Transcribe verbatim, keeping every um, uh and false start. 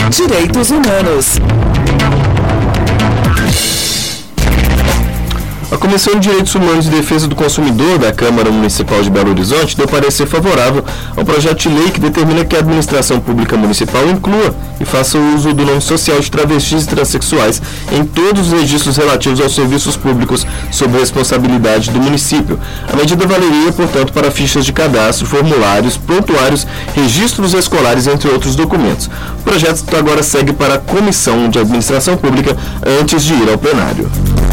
Direitos Humanos. A Comissão de Direitos Humanos e Defesa do Consumidor da Câmara Municipal de Belo Horizonte deu parecer favorável ao projeto de lei que determina que a administração pública municipal inclua e faça uso do nome social de travestis e transexuais em todos os registros relativos aos serviços públicos sob responsabilidade do município. A medida valeria, portanto, para fichas de cadastro, formulários, prontuários, registros escolares, entre outros documentos. O projeto agora segue para a Comissão de Administração Pública antes de ir ao plenário.